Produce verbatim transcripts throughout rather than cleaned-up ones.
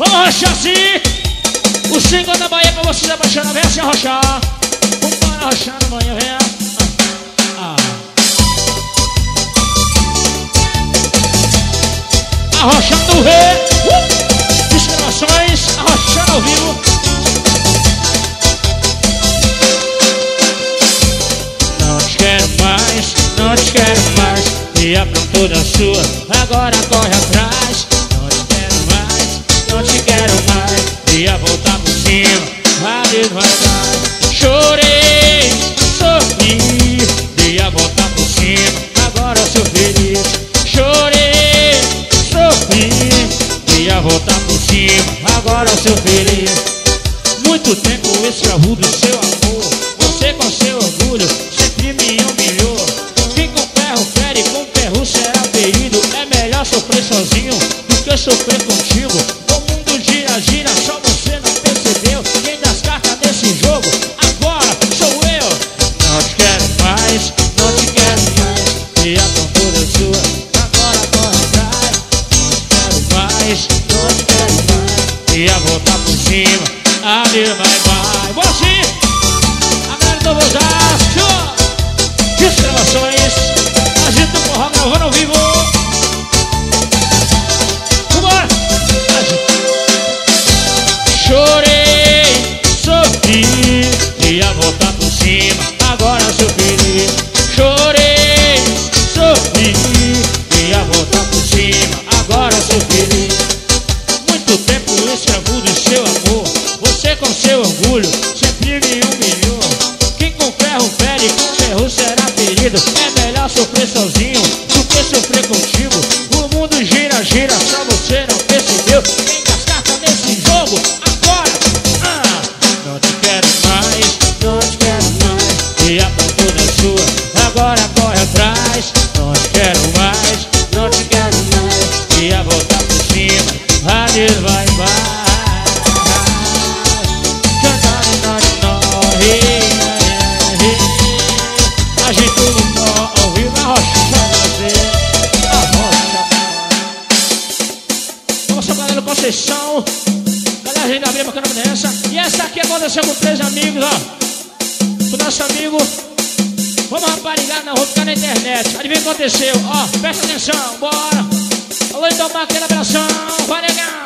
Vamos arrochar assim. O single da Bahia pra vocês apaixonar. Vem assim arrochar. Vamos para arrochar na manhã, vem. Ah. Arrochando o rei. uh! Exclamações, arrochando ao vivo. Não te quero mais, não te quero mais. E aprontou da sua, agora corre atrás. Não te quero mais, não te quero mais. Ia voltar por cima, a devagar. Chorei, sofri. Ia voltar por cima, agora sou feliz. Chorei, sofri. Ia voltar por cima, agora sou feliz. Muito tempo escravo do seu amor. Você com seu orgulho sempre me humilhou. Quem com ferro fere, com ferro será ferido. É melhor sofrer sozinho do que sofrer contigo. O mundo gira, gira, só você não percebeu. Quem das cartas nesse jogo agora sou eu. Não te quero mais, não te quero mais. E a tontura é sua, agora corre atrás. Não te quero mais, não te quero mais. E a voltar por cima, a vida vai, vai. Vou assim, a galera do Osasco. Exclamações, agita o forró gravando ao vivo. Vambora! Chorei, sofri. Ia voltar por cima, agora sou feliz. Chorei, sofri. Ia voltar por cima, agora sou feliz. Muito tempo escravo do seu amor. Você com seu orgulho sempre me humilhou. Quem com ferro fere, com ferro será ferido. É melhor sofrer sozinho do que sofrer contigo. O mundo gira, gira, só você não percebeu. Quem das cartas nesse jogo agora ah. Não te quero mais, não te quero mais. E a procura é sua, agora corre atrás. Não te quero mais, não te quero mais. E a voltar por cima, a Deus vai, vai. Agito no nó, ao vivo, arrochando você. Arrocha. Vamos só galera do Conceição. Galera, a gente abriu bacana dessa. E essa aqui aconteceu com três amigos, ó. Com nosso amigo. Vamos raparigar, não, vou ficar na internet. Adivinha o que aconteceu? Ó, presta atenção, bora. Alô, então, aquele abração. Vai legal.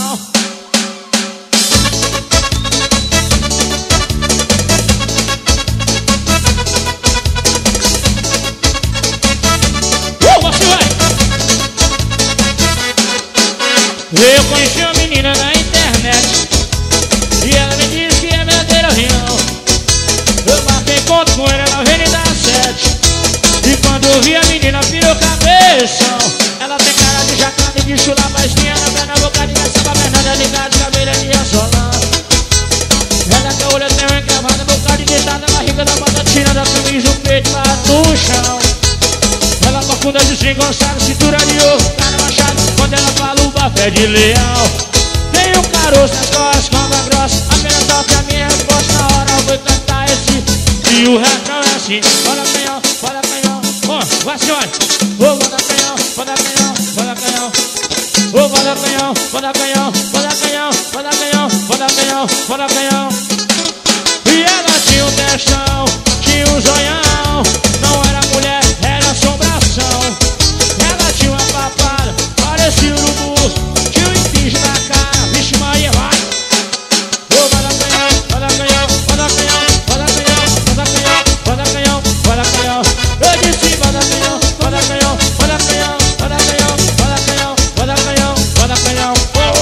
Eu conheci uma menina na internet e ela me disse que é verdadeira avião. Eu marquei conto com ela na Avenida sete. E quando eu vi a menina pirou cabeção. Ela tem cara de jacana e de chula baixinha. Na perna, boca de caçamba, Fernanda ligada, cabelo de assolando. Ela que a olho tem uma encravada, boca de deitada, barriga da batatina, da camisa, o peito lá do chão. Ela confunda de desengonçada, cintura de ouro, cara machado. Quando ela fala o bafé de leão. Tem um caroço nas costas, cobra grossa. Apenas toca a minha resposta na hora eu vou cantar esse. E o refrão é assim. Bora canhão, bora canhão. Ó, vai senhora. Ô, bora canhão, bora canhão, bora canhão. Ô, bora canhão, bora canhão, bora canhão, bora canhão, bora canhão, bora canhão. E ela tinha um textão, tinha um zoião. Não era mulher, era assombração. Ela tinha uma papada, parecia urubu. Tinha um impinge na cara, vixe Maria, vai. Ô, bora canhão, bora canhão, bora canhão, bora canhão, bora canhão, bora canhão, bora canhão. Eu disse bora canhão, bora canhão, bora canhão, bora canhão, bora canhão, bora canhão, bora canhão.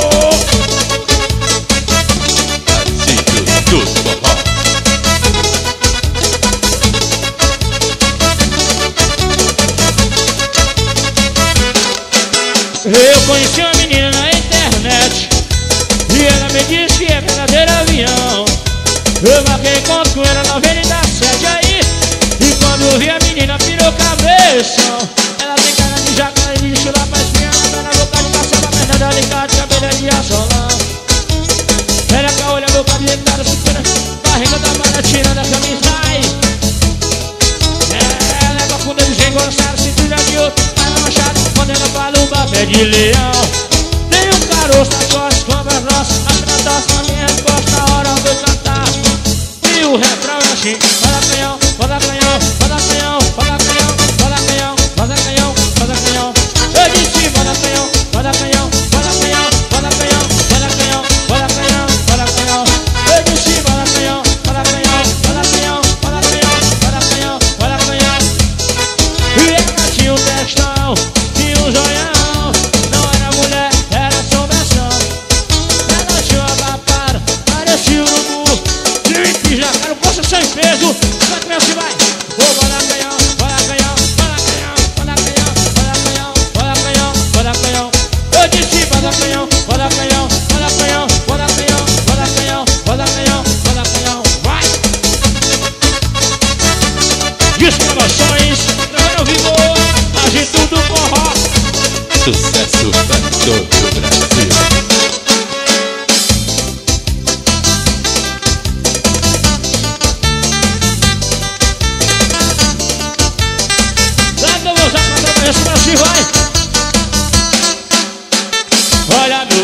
Eu conheci uma menina na internet e ela me disse que é verdadeiro avião. Eu marquei conto com ela na Avenida sete aí. E quando eu vi a menina pirou cabeção. Ela tem cara de jacaré e de chula pra espinha. Na boca de caçamba, Fernanda ligada, cabelo de assolão. Ela com a olho, boca de deitada, cintura, barriga da batatina, da camisa aí. Ela é profunda, desengonçada, cintura de ouro, cara machado. Quando ela fala o bafé de leão. Tem um caroço nas costas, cobra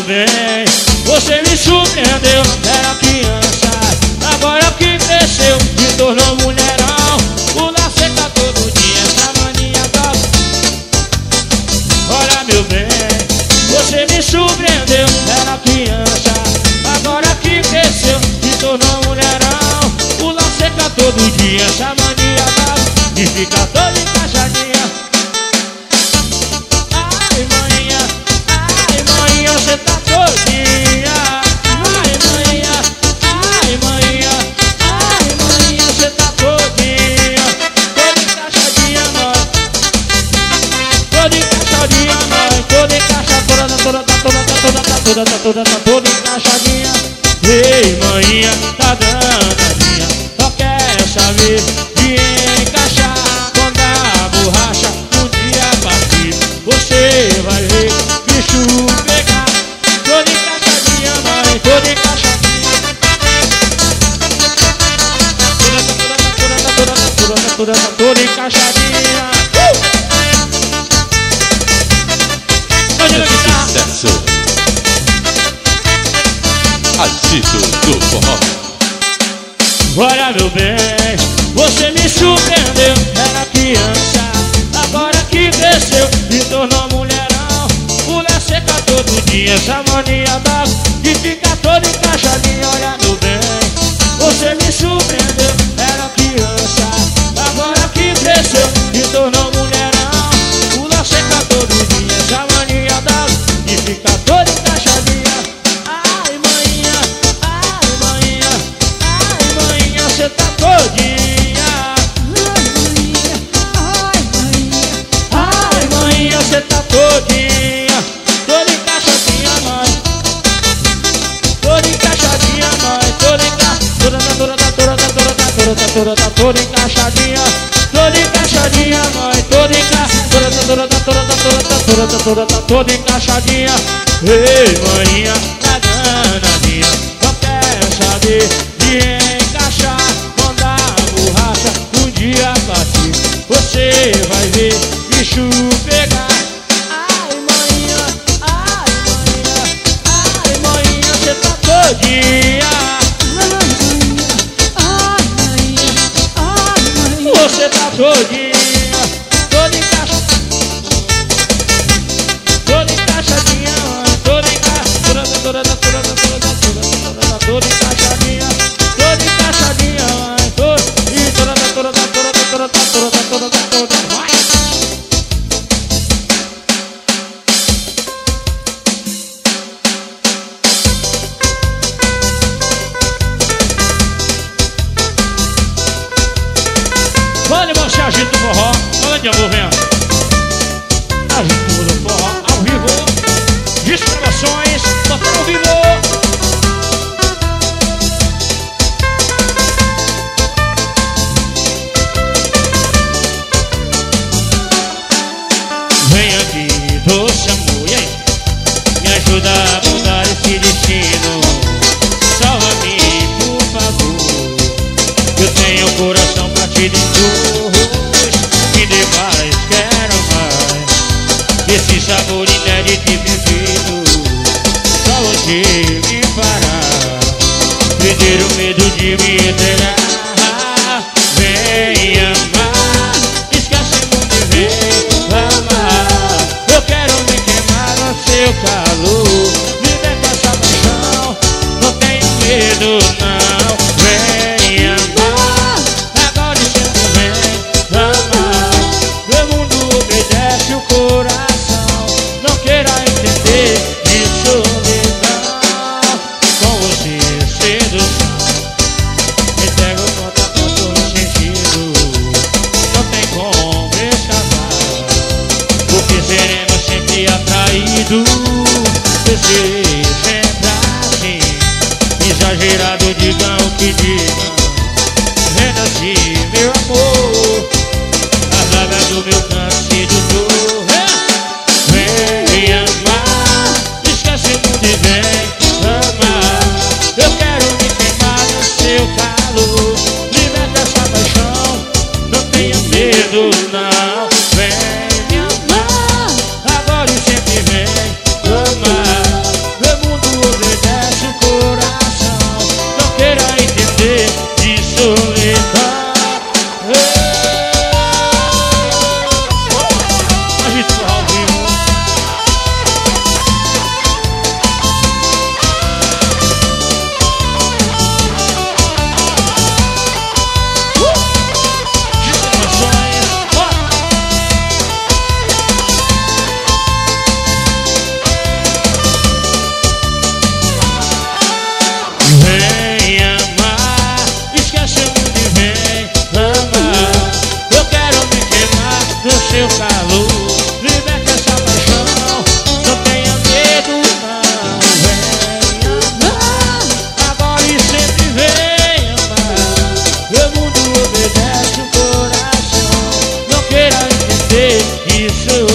bem, você me surpreendeu. Era criança, agora que cresceu, me tornou mulherão. Pula seca todo dia, essa mania tá. Olha meu bem, você me surpreendeu. Era criança, agora que cresceu, me tornou mulherão. Pula seca todo dia, essa mania tá. E fica toda encaixadinha. Ai, maninha, ai, maninha, você tá todinha. Ai, maninha, ai, maninha, ai, maninha, você tá todinha. Toda encaixadinha, mãe. Toda encaixadinha, mãe. Toda encaixadinha, toda, toda, toda, toda, toda, toda, toda, toda encaixadinha. Ei, maninha, tá danadinha. Só quer saber de encaixar. Quando a borracha um dia partir, você vai ver bicho pegar. Toda encaixadinha, mãe, toda encaixadinha. Toda, toda, toda, toda, toda, toda, toda encaixadinha. Sucesso. Agito do forró. Olha meu bem, você me surpreendeu. Era criança, agora que cresceu, me tornou mulherão. Mulher seca todo dia, essa mania dá. E fica toda encaixadinha. Olha meu bem, você me surpreendeu. Era criança, agora que cresceu, me tornou mulherão. Mulher seca todo dia, essa mania dá. E fica toda encaixadinha. Ai, maninha, ai, maninha, ai, maninha, você tá todinha. Ai, maninha, você tá todinha. Toda encaixadinha, mãe. Toda encaixadinha, mãe. Toda encaixadinha. Toda, toda, toda, toda, toda, toda, toda, toda encaixadinha. Toda encaixadinha, mãe. Toda encaixadinha. Toda, toda, toda, toda, toda, toda, toda, toda encaixadinha. Ei, maninha, tá danadinha. Só quer saber de encaixar. Quando a borracha um dia partir, você vai ver bicho pegar. Ai, maninha, ai, maninha, ai, maninha, você tá todinha. Ai, maninha, ai, maninha, você tá todinha. Toda encaixadinha. Toda encaixadinha, toda encaixadinha, toda, toda, toda, toda, toda, toda encaixadinha, toda encaixadinha, toda, e toda, toda, toda, toda, toda, toda, toda, toda, vai. Vale você agita do forró, olha de amor, vem. Agito do forró, ao vivo, distrações, total ao vivo. Vem aqui, doce amor, e aí? Me ajuda a mudar esse destino. Salva-me, por favor. Eu tenho o coração partido em dois. Me dê mais, quero mais. Esse sabor inédito e perfeito, só você me fará perder o medo de me entregar. Vem amar, esquece o mundo e vem amar. Eu quero me queimar no seu calor, viver com essa paixão, não tenho medo não. Vem amar, agora e sempre vem amar. Meu mundo obedece o coração, não queira entender de solidão. Com você sedução, me pego contra todo o sentido. Não tem como escapar, porque seremos sempre atraídos. Você sempre assim, exagerado, digam o que digam. Renasci, meu amor, a vaga do meu canto sedutor. Vem amar, esquece o mundo e vem amar. Eu quero me queimar no seu calor, liberta essa paixão, não tenha medo não. Vem me amar, agora e sempre vem amar. Meu isso.